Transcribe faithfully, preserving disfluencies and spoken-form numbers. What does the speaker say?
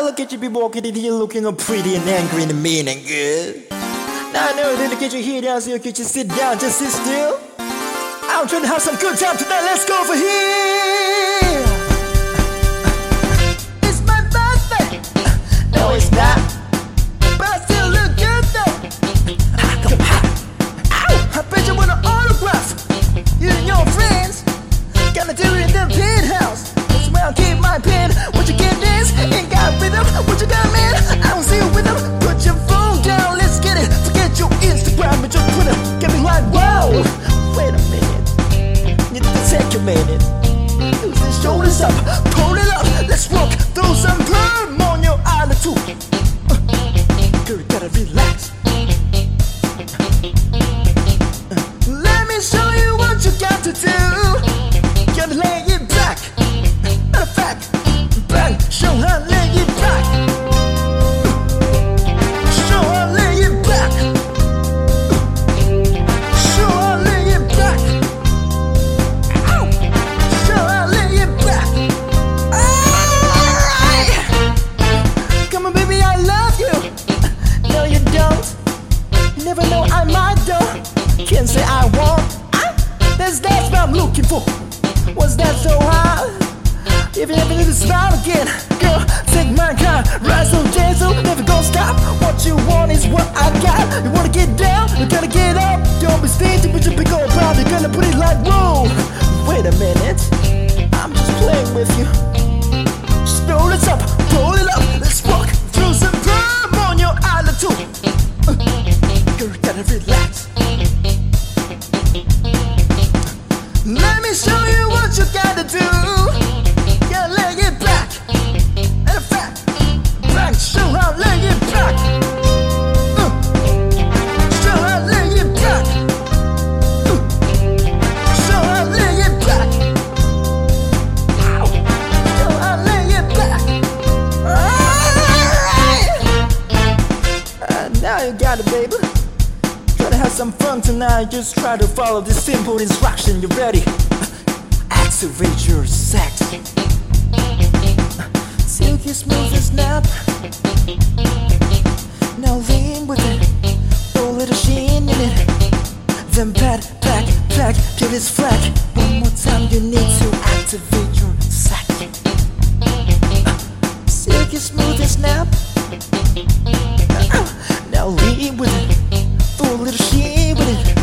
look at you be walking in here looking all pretty and angry and mean and good. Now I know that to get you here down, so get you sit down, just sit still. I'm trying to have some good time tonight, let's go over here. It's my birthday. No, it's not, but I still look good though. Ow, I bet you want an autograph. You and your friends gotta do it in the penthouse. That's where I'll keep my pen. What you get this? Ain't got rhythm. What you got, man? I don't see you with them. Put your phone down, let's get it. Forget your Instagram and your Twitter. Get me like, whoa. Wait a minute. Need to take a minute. Use the shoulders up, pull it up. Let's rock. Throw some perm on your island too. Uh, girl, you gotta relax. Uh, let me show you what you got to do. Gotta lay it back. Matter of fact, bang, show her lay it back. Show her lay it back. Show her lay it back. Ow. Show her lay it back. Alright. Come on, baby, I love you. No, you don't. You never know, I might though. Can't say I won't. That's that's what I'm looking for. Was that so hard? If you ever need to smile again, girl, take my car. Ride so gentle, never gonna stop. What you want is what I got. You wanna get down, you gotta get up. Don't be stingy, but you big old problem. You're gonna put it like, whoa. Wait a minute, I'm just playing with you. Just roll it up, roll it up. Let's walk through some perm on your island too. Uh, girl, you gotta relax. Let me show you what you gotta do. Yeah, lay it back. And back, back. Show how lay it back. Uh. Show how lay it back. Uh. Show how lay it back. Ow. Show how lay it back. Alright. Uh, now you got it, baby. Try to have some fun tonight. Just try to follow this simple instruction. You ready? Activate your sex. Silky smooth as snap. Now lean with it. Throw a little sheen in it. Then pat, back, back till it's flat. One more time, you need to activate your sex. Silky smooth as snap. Now lean with it. Throw a little sheen with it.